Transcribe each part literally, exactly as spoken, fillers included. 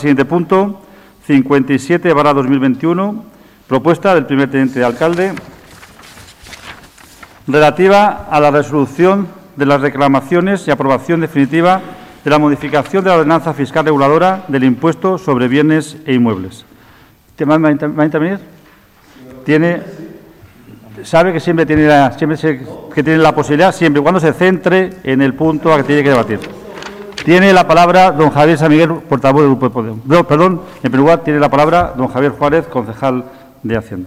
Siguiente punto, cincuenta y siete barra dos mil veintiuno, propuesta del primer teniente de alcalde relativa a la resolución de las reclamaciones y aprobación definitiva de la modificación de la ordenanza fiscal reguladora del impuesto sobre bienes e inmuebles. ¿Va a intervenir? Tiene, sabe que siempre tiene la, siempre se, que tiene la posibilidad, siempre y cuando se centre en el punto a que tiene que debatir. Tiene la palabra don Javier San Miguel, portavoz del Grupo de Podemos. No, perdón, en primer lugar tiene la palabra don Javier Juárez, concejal de Hacienda.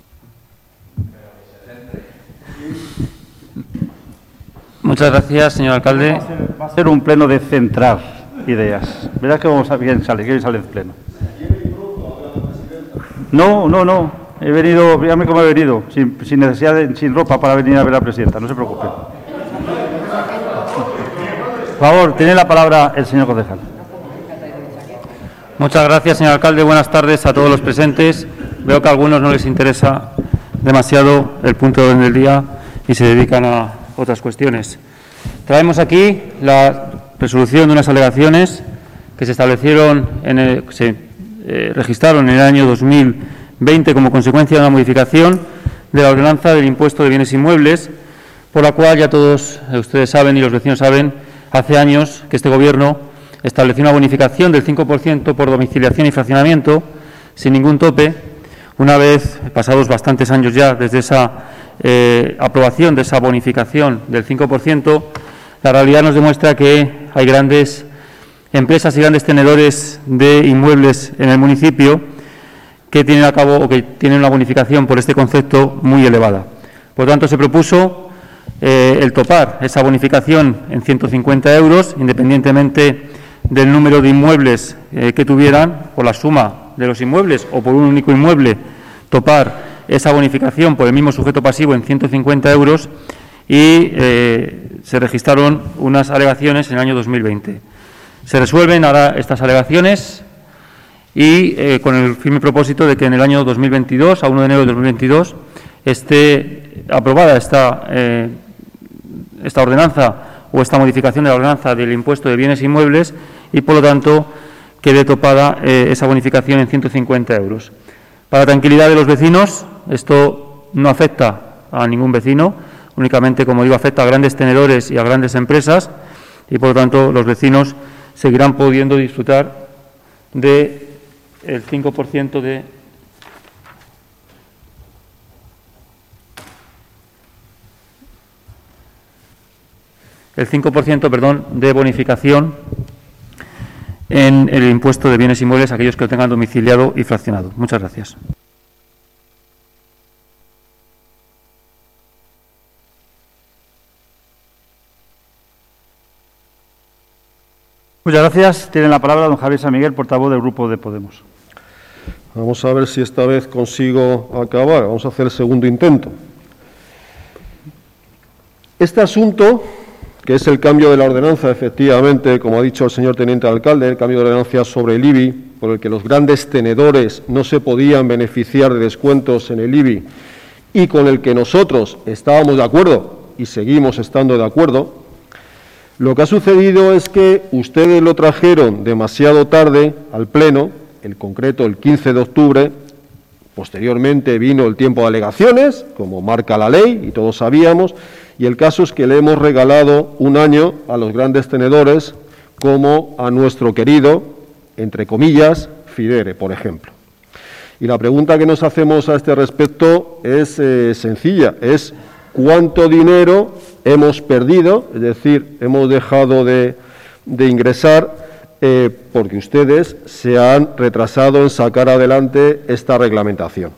Muchas gracias, señor alcalde. Va a ser un pleno de centrar ideas. Verás que vamos a bien sale, que bien sale el pleno. No, no, no. He venido, dígame cómo he venido, sin, sin necesidad de, sin ropa para venir a ver a la presidenta. No se preocupe. Por favor, tiene la palabra el señor concejal. Muchas gracias, señor alcalde. Buenas tardes a todos los presentes. Veo que a algunos no les interesa demasiado el punto de orden del día y se dedican a otras cuestiones. Traemos aquí la resolución de unas alegaciones que se establecieron, en el, se eh, registraron en el año dos mil veinte como consecuencia de una modificación de la ordenanza del impuesto de bienes inmuebles, por la cual ya todos ustedes saben y los vecinos saben, hace años que este Gobierno estableció una bonificación del cinco por ciento por domiciliación y fraccionamiento, sin ningún tope. Una vez pasados bastantes años ya desde esa eh, aprobación de esa bonificación del cinco por ciento, la realidad nos demuestra que hay grandes empresas y grandes tenedores de inmuebles en el municipio que tienen a cabo o que tienen una bonificación por este concepto muy elevada. Por tanto, se propuso Eh, el topar esa bonificación en ciento cincuenta euros, independientemente del número de inmuebles eh, que tuvieran, por la suma de los inmuebles o por un único inmueble, topar esa bonificación por el mismo sujeto pasivo en ciento cincuenta euros y eh, se registraron unas alegaciones en el año dos mil veinte. Se resuelven ahora estas alegaciones y eh, con el firme propósito de que en el año dos mil veintidós, a uno de enero de dos mil veintidós, esté aprobada esta eh, esta ordenanza o esta modificación de la ordenanza del impuesto de bienes inmuebles y, por lo tanto, quede topada eh, esa bonificación en ciento cincuenta euros. Para la tranquilidad de los vecinos, esto no afecta a ningún vecino, únicamente, como digo, afecta a grandes tenedores y a grandes empresas y, por lo tanto, los vecinos seguirán pudiendo disfrutar del cinco por ciento de el cinco por ciento, perdón, de bonificación en el impuesto de bienes inmuebles a aquellos que lo tengan domiciliado y fraccionado. Muchas gracias. Muchas gracias. Tiene la palabra don Javier San Miguel, portavoz del Grupo de Podemos. Vamos a ver si esta vez consigo acabar. Vamos a hacer el segundo intento. Este asunto, que es el cambio de la ordenanza, efectivamente, como ha dicho el señor teniente alcalde, el cambio de la ordenanza sobre el I B I, por el que los grandes tenedores no se podían beneficiar de descuentos en el I B I y con el que nosotros estábamos de acuerdo y seguimos estando de acuerdo. Lo que ha sucedido es que ustedes lo trajeron demasiado tarde al Pleno, en concreto el quince de octubre, posteriormente vino el tiempo de alegaciones, como marca la ley, y todos sabíamos, y el caso es que le hemos regalado un año a los grandes tenedores, como a nuestro querido, entre comillas, Fidere, por ejemplo. Y la pregunta que nos hacemos a este respecto es eh, sencilla, es ¿cuánto dinero hemos perdido? Es decir, hemos dejado de, de ingresar eh, porque ustedes se han retrasado en sacar adelante esta reglamentación.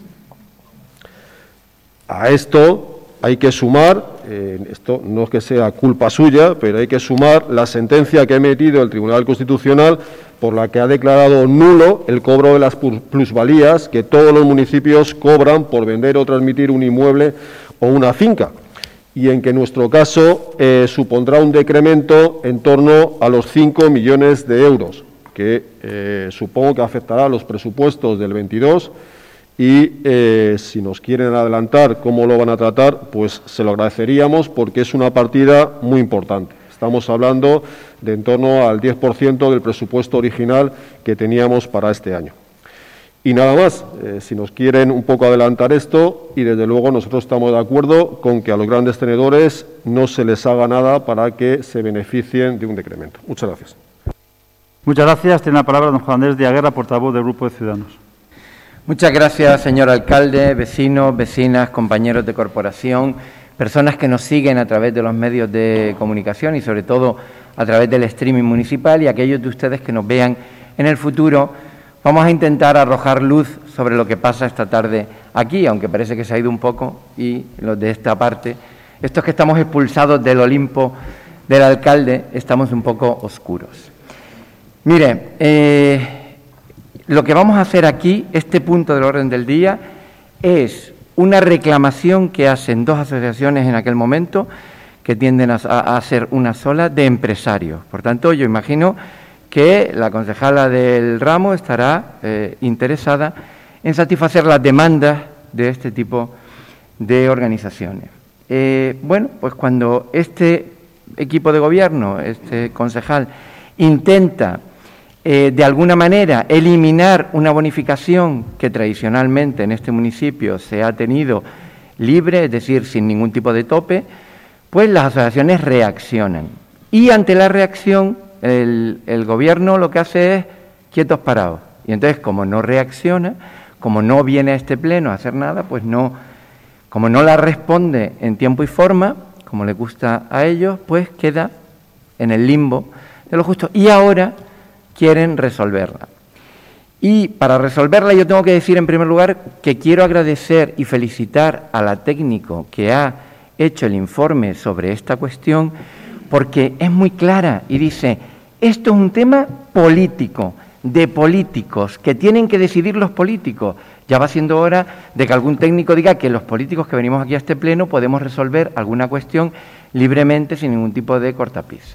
A esto hay que sumar, eh, esto no es que sea culpa suya, pero hay que sumar la sentencia que ha emitido el Tribunal Constitucional por la que ha declarado nulo el cobro de las plusvalías que todos los municipios cobran por vender o transmitir un inmueble o una finca, y en que en nuestro caso eh, supondrá un decremento en torno a los cinco millones de euros, que eh, supongo que afectará a los presupuestos del veintidós. Y eh, si nos quieren adelantar cómo lo van a tratar, pues se lo agradeceríamos porque es una partida muy importante. Estamos hablando de en torno al diez por ciento del presupuesto original que teníamos para este año. Y nada más, eh, si nos quieren un poco adelantar esto, y desde luego nosotros estamos de acuerdo con que a los grandes tenedores no se les haga nada para que se beneficien de un decremento. Muchas gracias. Muchas gracias. Tiene la palabra don Juan Andrés de Aguerra, portavoz del Grupo de Ciudadanos. Muchas gracias, señor alcalde, vecinos, vecinas, compañeros de corporación, personas que nos siguen a través de los medios de comunicación y sobre todo a través del streaming municipal, y aquellos de ustedes que nos vean en el futuro. Vamos a intentar arrojar luz sobre lo que pasa esta tarde aquí, aunque parece que se ha ido un poco, y los de esta parte, estos que estamos expulsados del Olimpo del alcalde, estamos un poco oscuros. Mire, eh, lo que vamos a hacer aquí, este punto del orden del día, es una reclamación que hacen dos asociaciones en aquel momento, que tienden a, a ser una sola, de empresarios. Por tanto, yo imagino que la concejala del ramo estará eh, interesada en satisfacer las demandas de este tipo de organizaciones. Eh, bueno, pues cuando este equipo de gobierno, este concejal, intenta eh, de alguna manera eliminar una bonificación que tradicionalmente en este municipio se ha tenido libre, es decir, sin ningún tipo de tope, pues las asociaciones reaccionan. Y ante la reacción, El, el gobierno lo que hace es quietos parados. Y entonces, como no reacciona, como no viene a este pleno a hacer nada, pues no, como no la responde en tiempo y forma, como le gusta a ellos, pues queda en el limbo de lo justo. Y ahora quieren resolverla. Y para resolverla yo tengo que decir en primer lugar que quiero agradecer y felicitar a la técnico que ha hecho el informe sobre esta cuestión, porque es muy clara y dice, esto es un tema político, de políticos, que tienen que decidir los políticos. Ya va siendo hora de que algún técnico diga que los políticos que venimos aquí a este pleno podemos resolver alguna cuestión libremente, sin ningún tipo de cortapisa.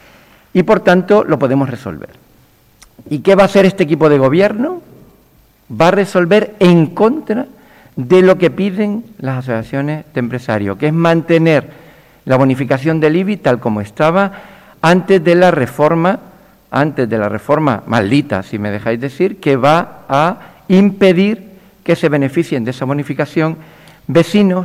Y por tanto lo podemos resolver. ¿Y qué va a hacer este equipo de gobierno? Va a resolver en contra de lo que piden las asociaciones de empresarios, que es mantener la bonificación del I B I tal como estaba antes de la reforma, antes de la reforma maldita, si me dejáis decir, que va a impedir que se beneficien de esa bonificación vecinos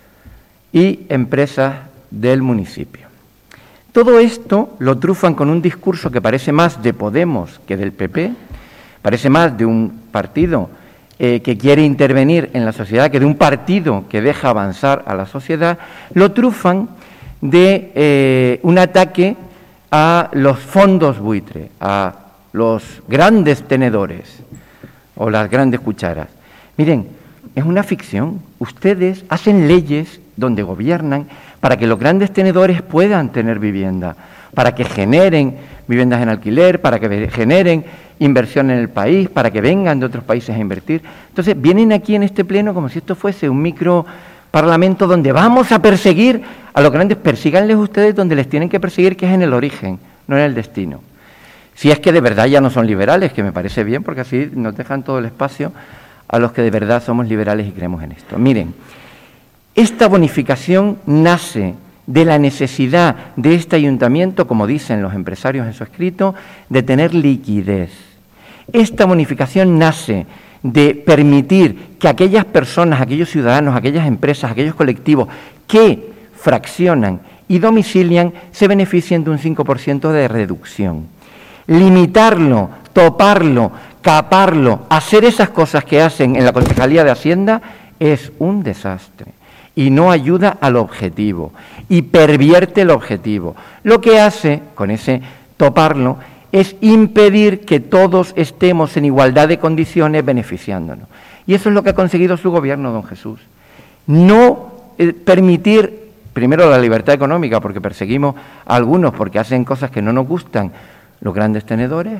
y empresas del municipio. Todo esto lo trufan con un discurso que parece más de Podemos que del P P, parece más de un partido eh, que quiere intervenir en la sociedad que de un partido que deja avanzar a la sociedad. Lo trufan de eh, un ataque a los fondos buitre, a los grandes tenedores o las grandes cucharas. Miren, es una ficción. Ustedes hacen leyes donde gobiernan para que los grandes tenedores puedan tener vivienda, para que generen viviendas en alquiler, para que generen inversión en el país, para que vengan de otros países a invertir. Entonces, vienen aquí en este pleno como si esto fuese un micro parlamento donde vamos a perseguir a los grandes. Persíganles ustedes donde les tienen que perseguir, que es en el origen, no en el destino. Si es que de verdad ya no son liberales, que me parece bien, porque así nos dejan todo el espacio a los que de verdad somos liberales y creemos en esto. Miren, esta bonificación nace de la necesidad de este ayuntamiento, como dicen los empresarios en su escrito, de tener liquidez. Esta bonificación nace de permitir que aquellas personas, aquellos ciudadanos, aquellas empresas, aquellos colectivos que fraccionan y domicilian se beneficien de un cinco por ciento de reducción. Limitarlo, toparlo, caparlo, hacer esas cosas que hacen en la Concejalía de Hacienda es un desastre y no ayuda al objetivo y pervierte el objetivo. Lo que hace con ese toparlo es impedir que todos estemos en igualdad de condiciones beneficiándonos. Y eso es lo que ha conseguido su gobierno, don Jesús. No eh, permitir, primero, la libertad económica, porque perseguimos a algunos porque hacen cosas que no nos gustan, los grandes tenedores,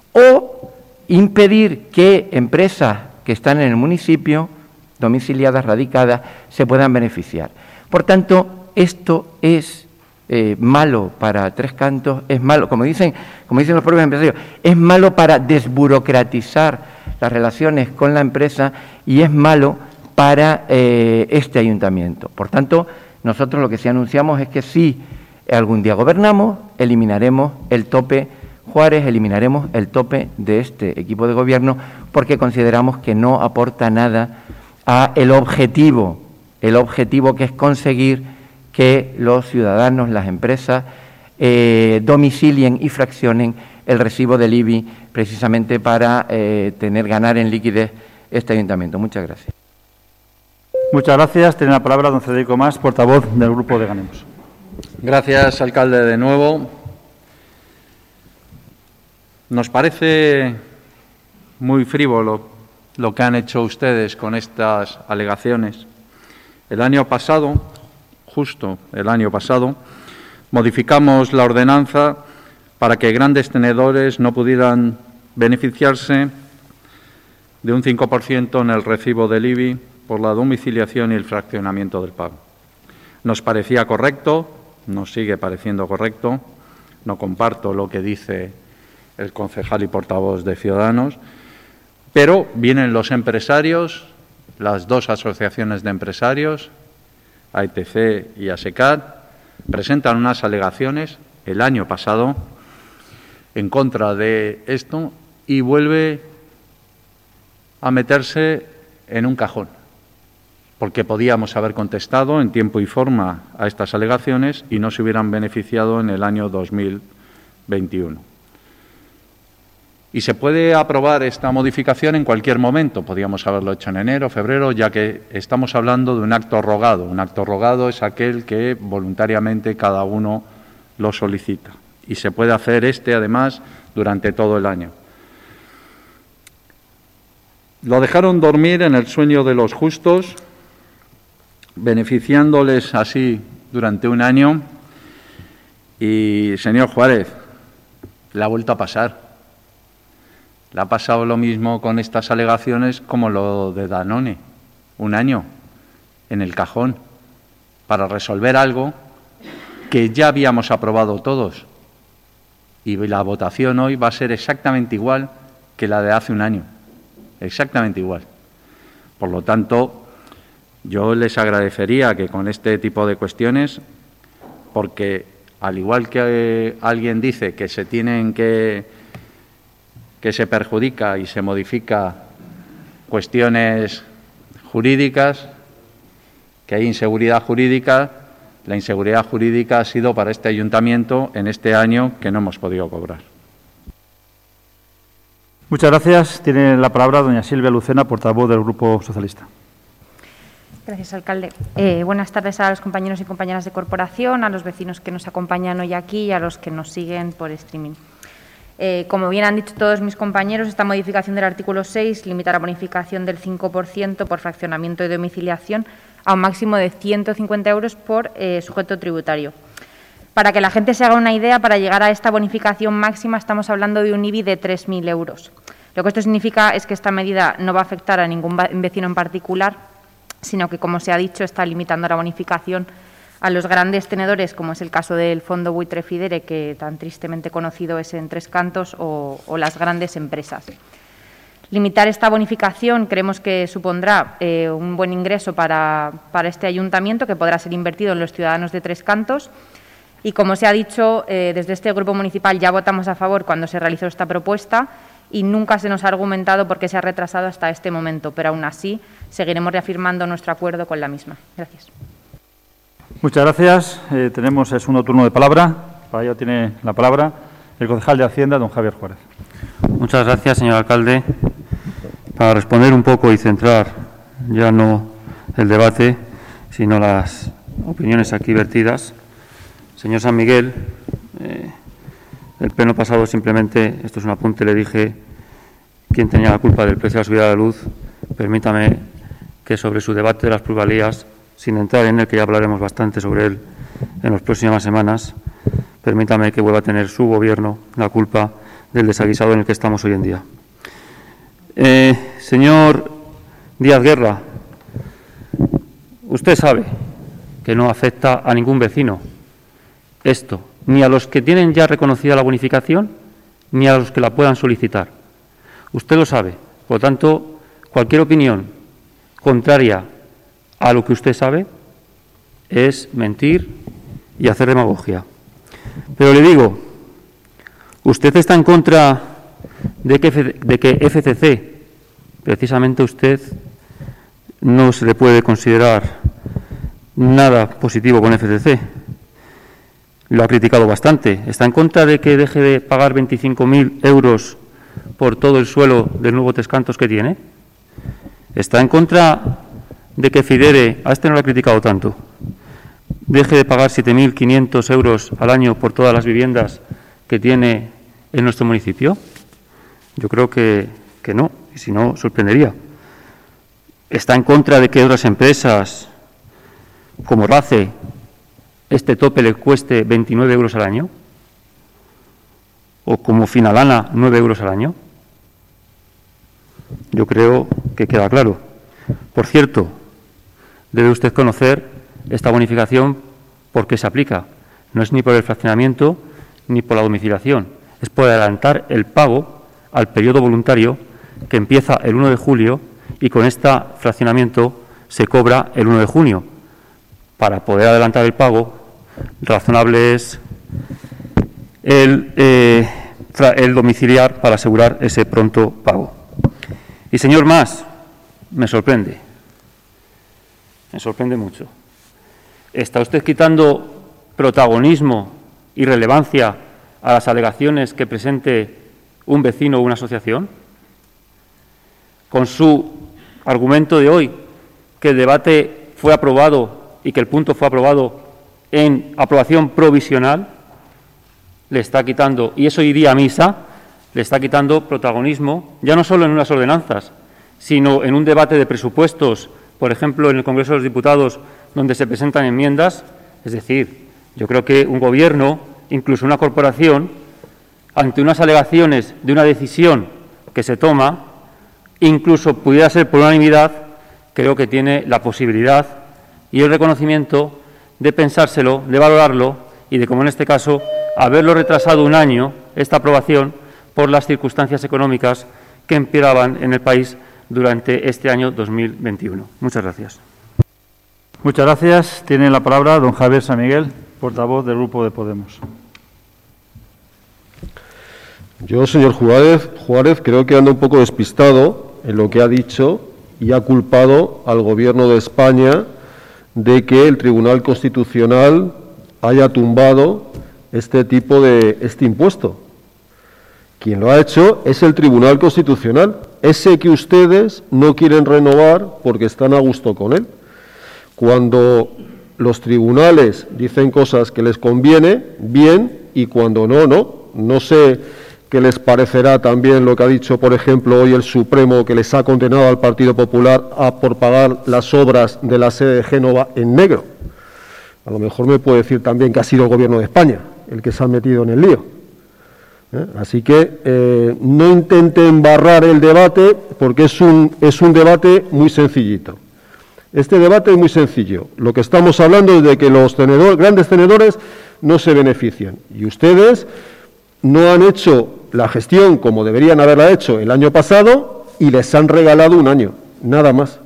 o impedir que empresas que están en el municipio, domiciliadas, radicadas, se puedan beneficiar. Por tanto, esto es eh, malo para Tres Cantos, es malo, como dicen, como dicen los propios empresarios, es malo para desburocratizar las relaciones con la empresa y es malo para eh, este ayuntamiento. Por tanto, nosotros lo que sí anunciamos es que sí algún día gobernamos, eliminaremos el tope Juárez, eliminaremos el tope de este equipo de gobierno porque consideramos que no aporta nada a el objetivo, el objetivo que es conseguir que los ciudadanos, las empresas, eh, domicilien y fraccionen el recibo del I B I precisamente para eh, tener, ganar en liquidez este ayuntamiento. Muchas gracias. Muchas gracias. Tiene la palabra don Federico Mas, portavoz del Grupo de Ganemos. Gracias, alcalde, de nuevo. Nos parece muy frívolo lo que han hecho ustedes con estas alegaciones. El año pasado, justo el año pasado, modificamos la ordenanza para que grandes tenedores no pudieran beneficiarse de un cinco por ciento en el recibo del I B I por la domiciliación y el fraccionamiento del pago. Nos parecía correcto, nos sigue pareciendo correcto, no comparto lo que dice el concejal y portavoz de Ciudadanos, pero vienen los empresarios, las dos asociaciones de empresarios, A E T C y ASECAT, presentan unas alegaciones el año pasado en contra de esto y vuelve a meterse en un cajón, porque podíamos haber contestado en tiempo y forma a estas alegaciones y no se hubieran beneficiado en el año dos mil veintiuno. Y se puede aprobar esta modificación en cualquier momento. Podíamos haberlo hecho en enero, febrero, ya que estamos hablando de un acto rogado. Un acto rogado es aquel que voluntariamente cada uno lo solicita. Y se puede hacer este, además, durante todo el año. Lo dejaron dormir en el sueño de los justos, beneficiándoles así durante un año. Y, señor Juárez, le ha vuelto a pasar. Le ha pasado lo mismo con estas alegaciones como lo de Danone, un año en el cajón para resolver algo que ya habíamos aprobado todos. Y la votación hoy va a ser exactamente igual que la de hace un año, exactamente igual. Por lo tanto, yo les agradecería que con este tipo de cuestiones, porque al igual que alguien dice que se tienen que que se perjudica y se modifica cuestiones jurídicas, que hay inseguridad jurídica, la inseguridad jurídica ha sido para este ayuntamiento en este año que no hemos podido cobrar. Muchas gracias. Tiene la palabra doña Silvia Lucena, portavoz del Grupo Socialista. Gracias, alcalde. Eh, buenas tardes a los compañeros y compañeras de corporación, a los vecinos que nos acompañan hoy aquí y a los que nos siguen por streaming. Eh, como bien han dicho todos mis compañeros, esta modificación del artículo seis limita la bonificación del cinco por ciento por fraccionamiento y domiciliación a un máximo de ciento cincuenta euros por eh, sujeto tributario. Para que la gente se haga una idea, para llegar a esta bonificación máxima estamos hablando de un I B I de tres mil euros. Lo que esto significa es que esta medida no va a afectar a ningún vecino en particular, sino que, como se ha dicho, está limitando la bonificación a los grandes tenedores, como es el caso del Fondo Buitre Fidere, que tan tristemente conocido es en Tres Cantos, o, o las grandes empresas. Limitar esta bonificación creemos que supondrá eh, un buen ingreso para, para este ayuntamiento, que podrá ser invertido en los ciudadanos de Tres Cantos. Y, como se ha dicho, eh, desde este grupo municipal ya votamos a favor cuando se realizó esta propuesta y nunca se nos ha argumentado por qué se ha retrasado hasta este momento, pero aún así seguiremos reafirmando nuestro acuerdo con la misma. Gracias. Muchas gracias. Eh, tenemos el segundo turno de palabra. Para ello tiene la palabra el concejal de Hacienda, don Javier Juárez. Muchas gracias, señor alcalde. Para responder un poco y centrar ya no el debate, sino las opiniones aquí vertidas. Señor San Miguel, eh, el pleno pasado simplemente, esto es un apunte, le dije quién tenía la culpa del precio de la subida de la luz. Permítame que sobre su debate de las plusvalías, sin entrar en él, que ya hablaremos bastante sobre él en las próximas semanas, permítame que vuelva a tener su gobierno la culpa del desaguisado en el que estamos hoy en día. Eh, señor Díaz Guerra, usted sabe que no afecta a ningún vecino esto, ni a los que tienen ya reconocida la bonificación, ni a los que la puedan solicitar. Usted lo sabe. Por lo tanto, cualquier opinión contraria a lo que usted sabe es mentir y hacer demagogia. Pero le digo, usted está en contra de que, de que F C C, precisamente usted, no se le puede considerar nada positivo con F C C. Lo ha criticado bastante. ¿Está en contra de que deje de pagar veinticinco mil euros por todo el suelo del nuevo Tescantos que tiene? ¿Está en contra de que Fidere, a este no lo ha criticado tanto, deje de pagar siete mil quinientos euros al año por todas las viviendas que tiene en nuestro municipio? Yo creo que, que no, y si no, sorprendería. ¿Está en contra de que otras empresas, como RACE, este tope le cueste veintinueve euros al año? ¿O como Finalana, nueve euros al año? Yo creo que queda claro. Por cierto, debe usted conocer esta bonificación por qué se aplica. No es ni por el fraccionamiento ni por la domiciliación, es por adelantar el pago al periodo voluntario que empieza el uno de julio y con este fraccionamiento se cobra el uno de junio. Para poder adelantar el pago, razonable es el, eh, el domiciliar para asegurar ese pronto pago. Y, señor Mas, me sorprende, me sorprende mucho. ¿Está usted quitando protagonismo y relevancia a las alegaciones que presente un vecino o una asociación? Con su argumento de hoy, que el debate fue aprobado y que el punto fue aprobado en aprobación provisional, le está quitando, y eso iría a misa, le está quitando protagonismo, ya no solo en unas ordenanzas, sino en un debate de presupuestos, por ejemplo, en el Congreso de los Diputados, donde se presentan enmiendas. Es decir, yo creo que un gobierno, incluso una corporación, ante unas alegaciones de una decisión que se toma, incluso pudiera ser por unanimidad, creo que tiene la posibilidad y el reconocimiento de pensárselo, de valorarlo y de, como en este caso, haberlo retrasado un año, esta aprobación, por las circunstancias económicas que empeoraban en el país durante este año dos mil veintiuno. Muchas gracias. Muchas gracias. Tiene la palabra don Javier San Miguel, portavoz del Grupo de Podemos. Yo, señor Juárez, Juárez, creo que anda un poco despistado en lo que ha dicho y ha culpado al Gobierno de España de que el Tribunal Constitucional haya tumbado este tipo de este impuesto. Quien lo ha hecho es el Tribunal Constitucional, ese que ustedes no quieren renovar porque están a gusto con él. Cuando los tribunales dicen cosas que les conviene, bien, y cuando no, no. No sé qué les parecerá también lo que ha dicho, por ejemplo, hoy el Supremo, que les ha condenado al Partido Popular a por pagar las obras de la sede de Génova en negro. A lo mejor me puede decir también que ha sido el Gobierno de España el que se ha metido en el lío. ¿Eh? Así que eh, no intenten barrar el debate porque es un, es un debate muy sencillito. Este debate es muy sencillo. Lo que estamos hablando es de que los tenedores, grandes tenedores no se benefician. Y ustedes no han hecho la gestión como deberían haberla hecho el año pasado y les han regalado un año, nada más.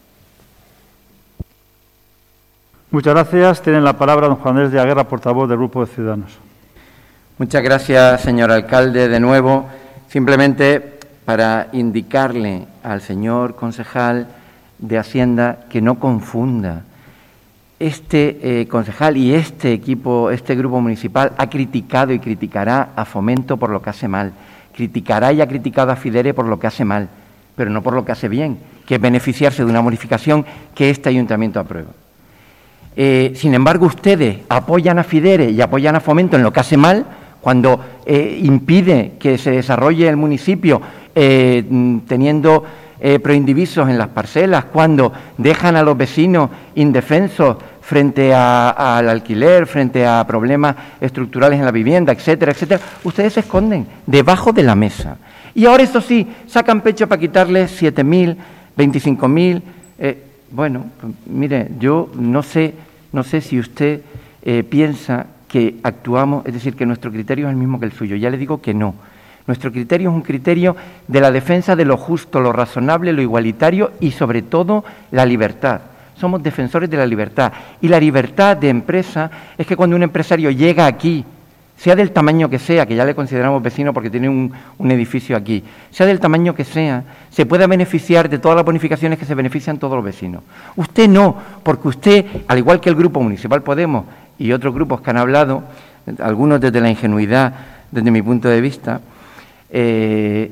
Muchas gracias. Tiene la palabra don Juan Andrés de la Guerra, portavoz del Grupo de Ciudadanos. Muchas gracias, señor alcalde, de nuevo. Simplemente para indicarle al señor concejal de Hacienda que no confunda. Este eh, concejal y este equipo, este grupo municipal ha criticado y criticará a Fomento por lo que hace mal. Criticará y ha criticado a Fidere por lo que hace mal, pero no por lo que hace bien, que es beneficiarse de una modificación que este ayuntamiento aprueba. Eh, sin embargo, ustedes apoyan a Fidere y apoyan a Fomento en lo que hace mal, cuando eh, impide que se desarrolle el municipio eh, teniendo eh, proindivisos en las parcelas, cuando dejan a los vecinos indefensos frente al alquiler, frente a problemas estructurales en la vivienda, etcétera, etcétera, ustedes se esconden debajo de la mesa. Y ahora, eso sí, sacan pecho para quitarles siete mil, veinticinco mil. Eh, bueno, pues, mire, yo no sé, no sé si usted eh, piensa que actuamos, es decir, que nuestro criterio es el mismo que el suyo. Ya le digo que no. Nuestro criterio es un criterio de la defensa de lo justo, lo razonable, lo igualitario y, sobre todo, la libertad. Somos defensores de la libertad. Y la libertad de empresa es que cuando un empresario llega aquí sea del tamaño que sea, que ya le consideramos vecino porque tiene un, un edificio aquí, sea del tamaño que sea, se pueda beneficiar de todas las bonificaciones que se benefician todos los vecinos. Usted no, porque usted, al igual que el Grupo Municipal Podemos y otros grupos que han hablado, algunos desde la ingenuidad, desde mi punto de vista, eh,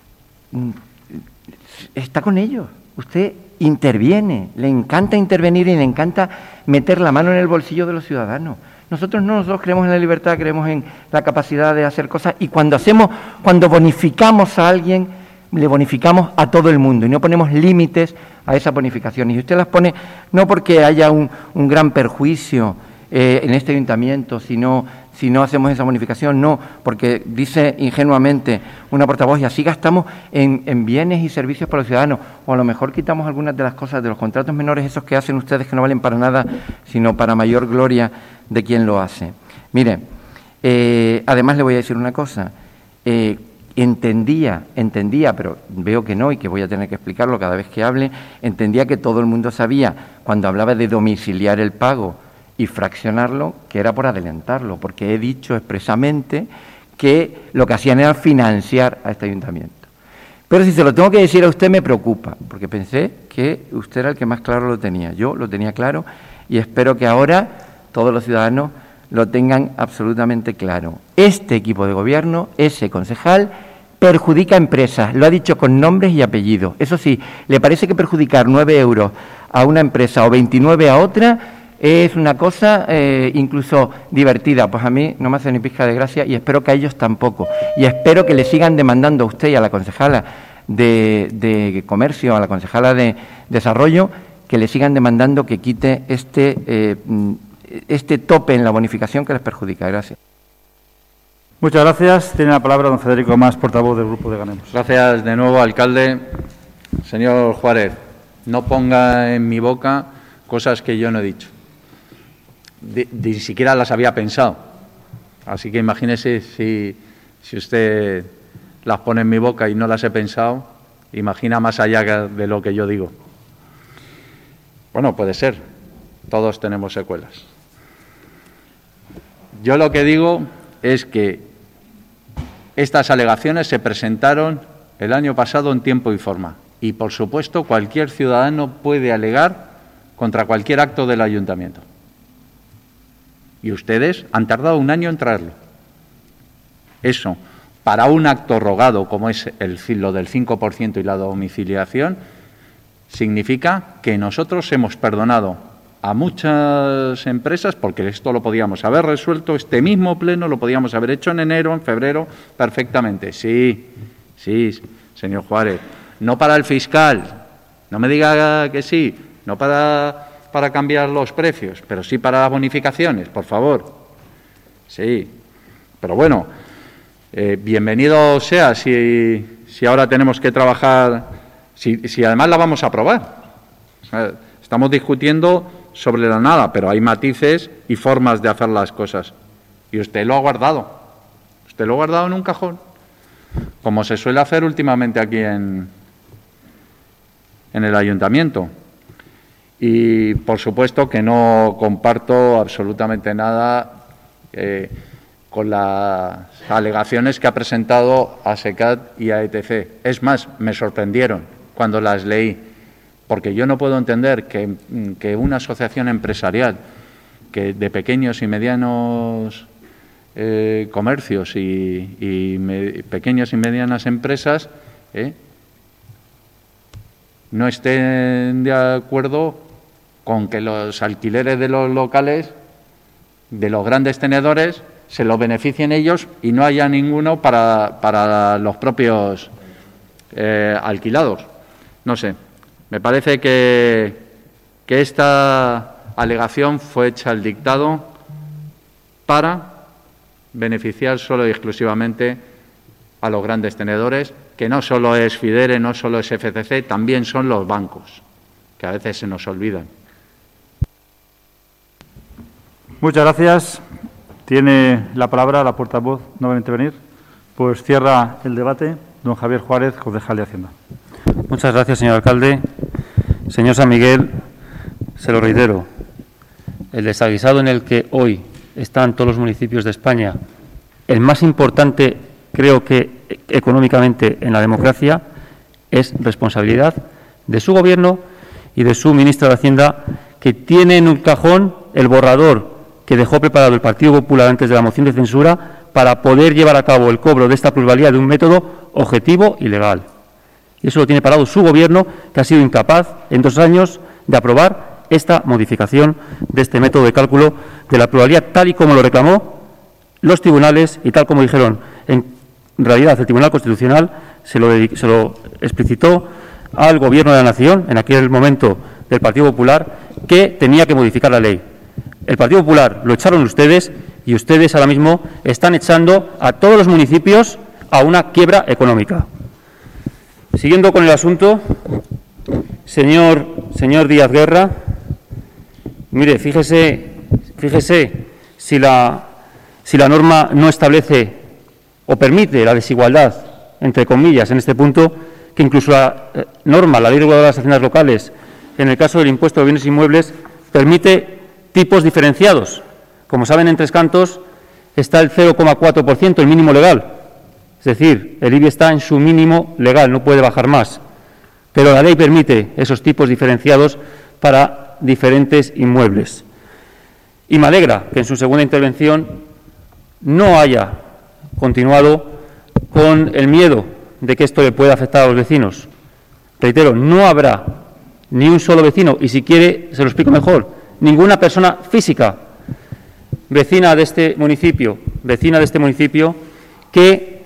está con ellos. Usted interviene, le encanta intervenir y le encanta meter la mano en el bolsillo de los ciudadanos. Nosotros no, nosotros creemos en la libertad, creemos en la capacidad de hacer cosas, y cuando hacemos, cuando bonificamos a alguien, le bonificamos a todo el mundo y no ponemos límites a esas bonificaciones. Y usted las pone no porque haya un, un gran perjuicio eh, en este ayuntamiento, sino si no hacemos esa bonificación, no, porque dice ingenuamente una portavoz, y así gastamos en, en bienes y servicios para los ciudadanos, o a lo mejor quitamos algunas de las cosas de los contratos menores, esos que hacen ustedes que no valen para nada, sino para mayor gloria de quien lo hace. Mire, eh, además le voy a decir una cosa, eh, entendía, entendía, pero veo que no y que voy a tener que explicarlo cada vez que hable, entendía que todo el mundo sabía, cuando hablaba de domiciliar el pago y fraccionarlo, que era por adelantarlo, porque he dicho expresamente que lo que hacían era financiar a este ayuntamiento. Pero si se lo tengo que decir a usted me preocupa, porque pensé que usted era el que más claro lo tenía. Yo lo tenía claro y espero que ahora todos los ciudadanos lo tengan absolutamente claro. Este equipo de gobierno, ese concejal, perjudica a empresas, lo ha dicho con nombres y apellidos. Eso sí, ¿le parece que perjudicar nueve euros a una empresa o veintinueve a otra es una cosa eh, incluso divertida? Pues a mí no me hace ni pizca de gracia y espero que a ellos tampoco. Y espero que le sigan demandando a usted y a la concejala de, de Comercio, a la concejala de Desarrollo, que le sigan demandando que quite este, eh, este tope en la bonificación que les perjudica. Gracias. Muchas gracias. Tiene la palabra don Federico Mas, portavoz del Grupo de Ganemos. Gracias de nuevo, alcalde. Señor Juárez, no ponga en mi boca cosas que yo no he dicho. De, de, ni siquiera las había pensado. Así que imagínese si, si usted las pone en mi boca y no las he pensado, imagina más allá de lo que yo digo. Bueno, puede ser. Todos tenemos secuelas. Yo lo que digo es que estas alegaciones se presentaron el año pasado en tiempo y forma. Y, por supuesto, cualquier ciudadano puede alegar contra cualquier acto del ayuntamiento. Y ustedes han tardado un año en traerlo. Eso, para un acto rogado como es el, lo del cinco por ciento y la domiciliación, significa que nosotros hemos perdonado a muchas empresas, porque esto lo podíamos haber resuelto, este mismo pleno lo podíamos haber hecho en enero, en febrero, perfectamente. Sí, sí, señor Juárez. No para el fiscal, no me diga que sí, no para... para cambiar los precios, pero sí para las bonificaciones, por favor. Sí, pero bueno, eh, bienvenido sea si, si ahora tenemos que trabajar, si, si además la vamos a aprobar. O sea, estamos discutiendo sobre la nada, pero hay matices y formas de hacer las cosas. Y usted lo ha guardado, usted lo ha guardado en un cajón, como se suele hacer últimamente aquí en, en el ayuntamiento. Y, por supuesto, que no comparto absolutamente nada eh, con las alegaciones que ha presentado ASECAT y A E T C. Es más, me sorprendieron cuando las leí, porque yo no puedo entender que, que una asociación empresarial que de pequeños y medianos eh, comercios y, y me, pequeñas y medianas empresas eh, no estén de acuerdo con que los alquileres de los locales, de los grandes tenedores, se los beneficien ellos y no haya ninguno para, para los propios eh, alquilados. No sé, me parece que, que esta alegación fue hecha al dictado para beneficiar solo y exclusivamente a los grandes tenedores, que no solo es Fidere, no solo es F C C, también son los bancos, que a veces se nos olvidan. Muchas gracias. Tiene la palabra la portavoz, no va a intervenir. Pues cierra el debate don Javier Juárez, concejal de Hacienda. Muchas gracias, señor alcalde. Señor San Miguel, se lo reitero, el desaguisado en el que hoy están todos los municipios de España el más importante, creo que económicamente en la democracia, es responsabilidad de su Gobierno y de su ministra de Hacienda, que tiene en un cajón el borrador que dejó preparado el Partido Popular antes de la moción de censura para poder llevar a cabo el cobro de esta plusvalía de un método objetivo y legal. Y eso lo tiene parado su Gobierno, que ha sido incapaz en dos años de aprobar esta modificación de este método de cálculo de la plusvalía, tal y como lo reclamó los tribunales y tal como dijeron. En realidad, el Tribunal Constitucional se lo, se lo explicitó al Gobierno de la Nación, en aquel momento del Partido Popular, que tenía que modificar la ley. El Partido Popular lo echaron ustedes y ustedes ahora mismo están echando a todos los municipios a una quiebra económica. Siguiendo con el asunto, señor, señor Díaz Guerra, mire, fíjese, fíjese si la, si la norma no establece o permite la desigualdad, entre comillas, en este punto, que incluso la eh, norma, la Ley Reguladora de las Haciendas Locales, en el caso del impuesto de bienes inmuebles, permite tipos diferenciados. Como saben, en Tres Cantos está el cero coma cuatro por ciento, el mínimo legal. Es decir, el I B I está en su mínimo legal, no puede bajar más. Pero la ley permite esos tipos diferenciados para diferentes inmuebles. Y me alegra que en su segunda intervención no haya continuado con el miedo de que esto le pueda afectar a los vecinos. Reitero, no habrá ni un solo vecino, y si quiere, se lo explico mejor, ninguna persona física vecina de este municipio, vecina de este municipio, que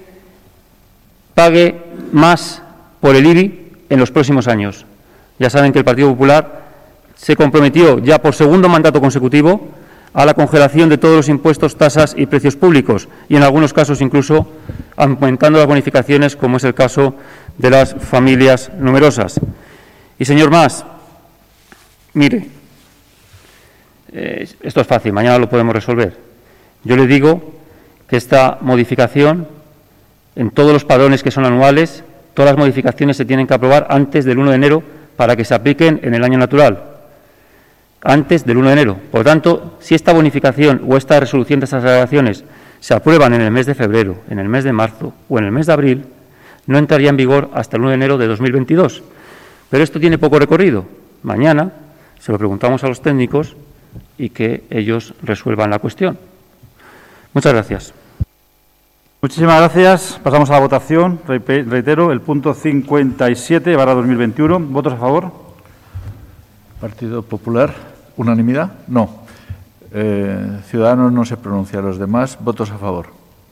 pague más por el I B I en los próximos años. Ya saben que el Partido Popular se comprometió ya por segundo mandato consecutivo a la congelación de todos los impuestos, tasas y precios públicos, y en algunos casos incluso aumentando las bonificaciones, como es el caso de las familias numerosas. Y, señor Mas, mire, eh, esto es fácil, mañana lo podemos resolver. Yo le digo que esta modificación, en todos los padrones que son anuales, todas las modificaciones se tienen que aprobar antes del uno de enero para que se apliquen en el año natural. Antes del uno de enero. Por lo tanto, si esta bonificación o esta resolución de estas alegaciones se aprueban en el mes de febrero, en el mes de marzo o en el mes de abril, no entraría en vigor hasta el uno de enero de dos mil veintidós. Pero esto tiene poco recorrido. Mañana se lo preguntamos a los técnicos y que ellos resuelvan la cuestión. Muchas gracias. Muchísimas gracias. Pasamos a la votación. Reitero, el punto cincuenta y siete barra dos mil veintiuno. ¿Votos a favor? Partido Popular. ¿Unanimidad? No. Eh, Ciudadanos no se pronuncia. Los demás, votos a favor.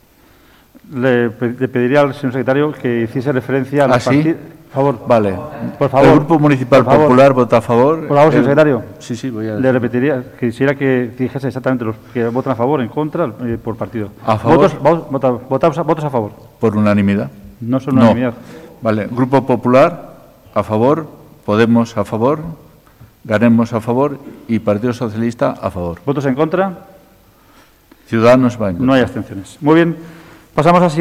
Le, le pediría al señor secretario que hiciese referencia al ¿Ah, sí? partido. Por favor. Vale. Por favor. El Grupo Municipal Por favor. Popular vota a favor. Por favor, señor El- secretario. Sí, sí, voy a Le repetiría, quisiera que dijese exactamente los que votan a favor, en contra, eh, por partido. ¿A favor? Votos, vo- vota- votaos a- votos a favor. por unanimidad. No son unanimidad. Vale. Grupo Popular a favor, Podemos a favor, Ganemos a favor y Partido Socialista a favor. ¿Votos en contra? Ciudadanos va en contra. No hay abstenciones. Muy bien. Pasamos a